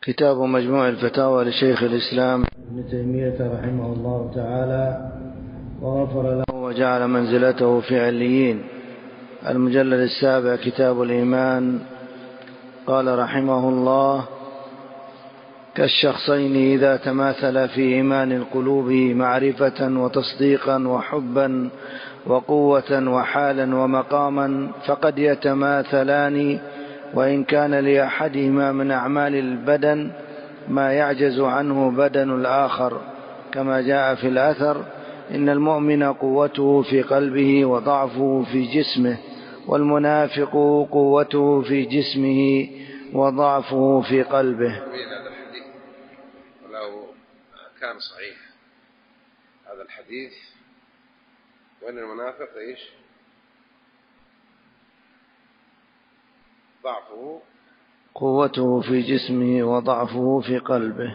كتاب مجموع الفتاوى لشيخ الإسلام ابن تيمية رحمه الله تعالى وغفر له وجعل منزلته في عليين. المجلد 7 كتاب الإيمان. قال رحمه الله: كالشخصين إذا تماثل في إيمان القلوب معرفة وتصديقا وحبا وقوة وحالا ومقاما فقد يتماثلان، وإن كان لأحدهما من أعمال البدن ما يعجز عنه بدن الآخر، كما جاء في الأثر: إن المؤمن قوته في قلبه وضعفه في جسمه، والمنافق قوته في جسمه وضعفه في قلبه. هذا الحديث ولو كان صحيح هذا الحديث، وإن المنافق إيش؟ ضعفه قوته في جسمه وضعفه في قلبه.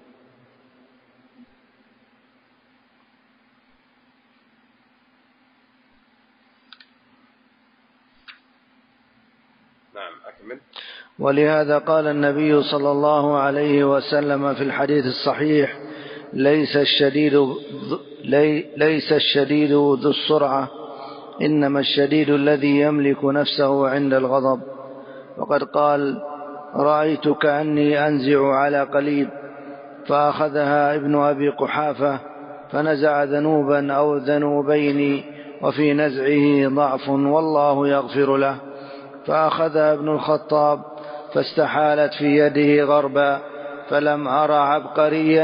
نعم، أكمل. ولهذا قال النبي صلى الله عليه وسلم في الحديث الصحيح: ليس الشديد ذو السرعة، إنما الشديد الذي يملك نفسه عند الغضب. وقد قال: رأيت كأني أنزع على قليب، فأخذها ابن أبي قحافة فنزع ذنوبا أو ذنوبين، وفي نزعه ضعف والله يغفر له. فأخذها ابن الخطاب فاستحالت في يده غربا، فلم أرى عبقريا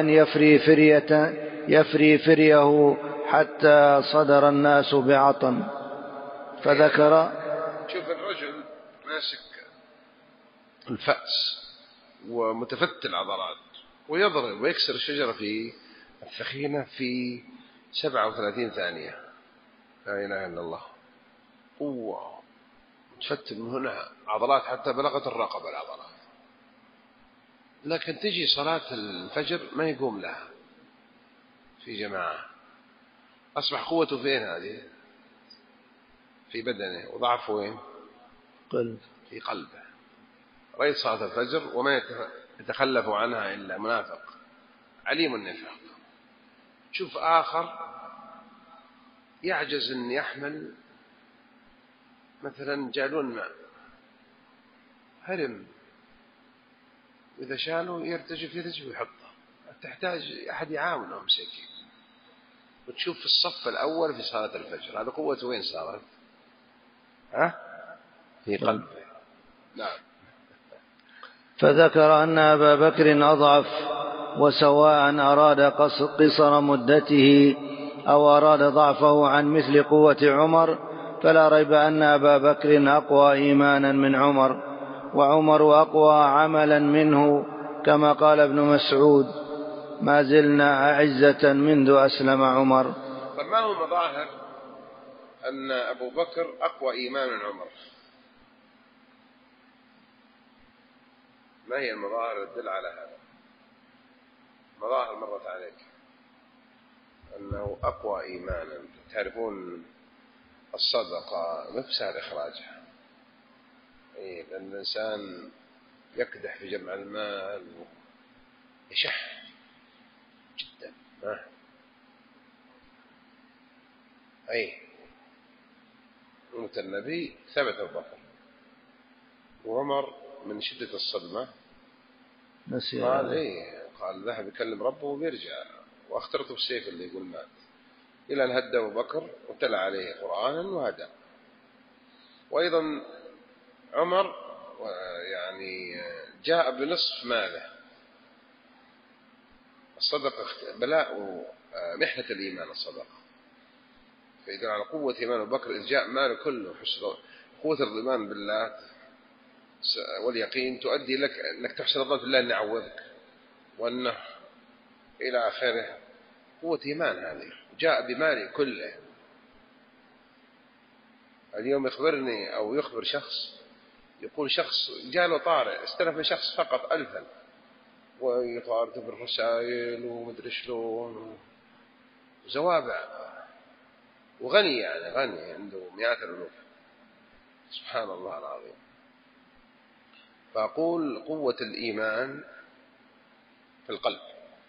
يفري فريه حتى صدر الناس بعطن. فذكر: شوف الرجل ماسك الفأس ومتفتل عضلات ويضرب ويكسر الشجرة في الثخينة في 37 ثانية. لا إله إلا الله، قوة تفتل من هنا عضلات حتى بلغت الرقبة العضلات، لكن تجي صلاة الفجر ما يقوم لها في جماعة. أصبح قوته فين هذه؟ في بدنه، وضعفه وين؟ في قلبه. رأيت صلاة الفجر وما يتخلف عنها إلا منافق عليم النفاق. شوف آخر يعجز أن يحمل مثلا جالون ماء، هرم، وإذا شاله يرتجف ويحطه، تحتاج أحد يعاونه مسكين. وتشوف في الصف الأول في صلاة الفجر، هذا قوة وين صارت؟ في قلبه. نعم. فذكر أن أبا بكر أضعف، وسواء أراد قصر مدته أو أراد ضعفه عن مثل قوة عمر، فلا ريب أن أبا بكر أقوى إيمانا من عمر، وعمر أقوى عملا منه، كما قال ابن مسعود: ما زلنا أعزة منذ أسلم عمر. فما هو مظاهر أن أبو بكر أقوى إيمانا من عمر؟ ما هي المظاهر تدل على هذا؟ مظاهر مرت عليك أنه أقوى إيمانا. تعرفون الصدقة مفسر إخراجها، لأن الإنسان يكدح في جمع المال ويشح جدا. موت النبي ثبت أبو بكر، وعمر من شدة الصدمة قال ذهب يكلم ربه وبيرجع، واخترته بالسيف اللي يقول مات، إلى أن هدى أبو بكر وتلا عليه قرآنا وهدى. وأيضا عمر يعني جاء بنصف ماله. الصدقة بلاء محنة الإيمان الصدقة، فإذا على قوة إيمان أبو بكر إذ جاء ماله كله. قوة الإيمان بالله واليقين تؤدي لك أنك تحسن الظن بالله أن يعوضك وأنه إلى آخره. قوة إيمان هذه، جاء بماله كله. اليوم يخبرني أو يخبر شخص، يقول شخص جاله طارئ استلف من شخص فقط 1000، ويطارد بالرسائل ومدري شلون وزوابع، وغني يعني غني عنده مئات الألوف. سبحان الله العظيم. فأقول قوة الإيمان في القلب.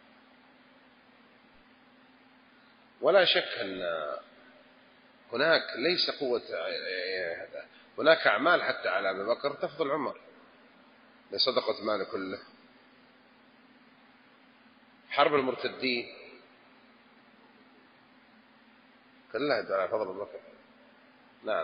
ولا شك أن هناك ليس قوة هذا، هناك أعمال حتى على أبي بكر تفضل عمر لصدقة ماله كله. حرب المرتدين كلها على فضل أبي بكر. نعم.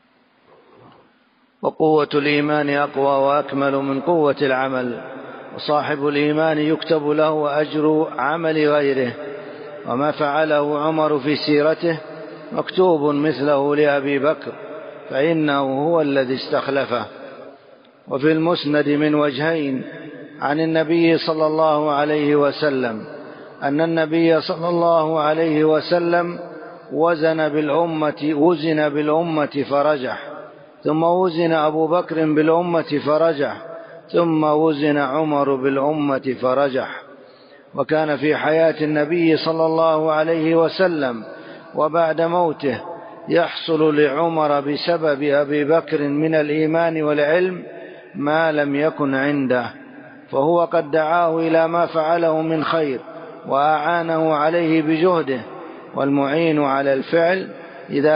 وقوة الإيمان أقوى وأكمل من قوة العمل، وصاحب الإيمان يكتب له أجر عمل غيره، وما فعله عمر في سيرته مكتوب مثله لأبي بكر، فإنه هو الذي استخلفه. وفي المسند من وجهين عن النبي صلى الله عليه وسلم أن النبي صلى الله عليه وسلم وزن بالأمة فرجح، ثم وزن أبو بكر بالأمة فرجح، ثم وزن عمر بالأمة فرجح. وكان في حياة النبي صلى الله عليه وسلم وبعد موته يحصل لعمر بسبب أبي بكر من الإيمان والعلم ما لم يكن عنده، فهو قد دعاه إلى ما فعله من خير وأعانه عليه بجهده. والمعين على الفعل إذا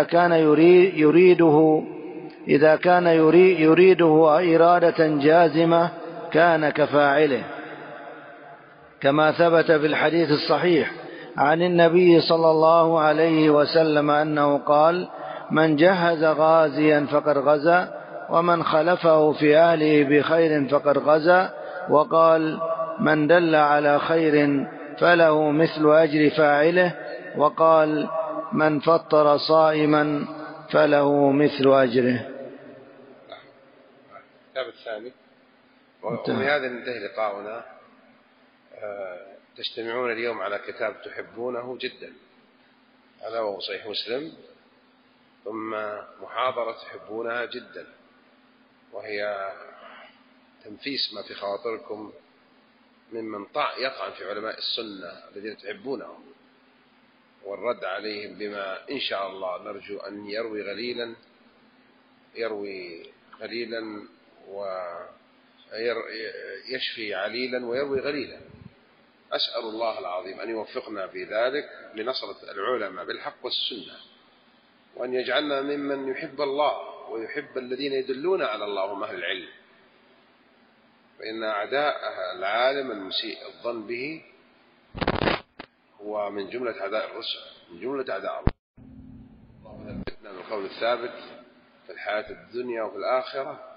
كان يريده إرادة جازمة كان كفاعله، كما ثبت في الحديث الصحيح عن النبي صلى الله عليه وسلم أنه قال: من جهز غازيا فقد غزا، ومن خلفه في أهله بخير فقد غزا. وقال: من دل على خير فله مثل أجر فاعله. وقال: من فطر صائما فله مثل أجره. الكتاب الثاني. وبهذا ننتهي لقاؤنا. تجتمعون اليوم على كتاب تحبونه جدا، هذا هو صحيح مسلم، ثم محاضرة تحبونها جدا، وهي تنفيس ما في خواطركم ممن يطعن في علماء السنة الذين تحبونهم، والرد عليهم بما إن شاء الله نرجو أن يروي غليلا ويشفي عليلا ويروي غليلا. أسأل الله العظيم أن يوفقنا في ذلك لنصرة العلماء بالحق والسنة، وأن يجعلنا ممن يحب الله ويحب الذين يدلون على الله هم أهل العلم، فإن أعداء العالم المسيء الظن به هو من جملة أعداء الرسل، من جملة أعداء الله. اللهم ثبتنا من القول الثابت في الحياة الدنيا وفي الآخرة.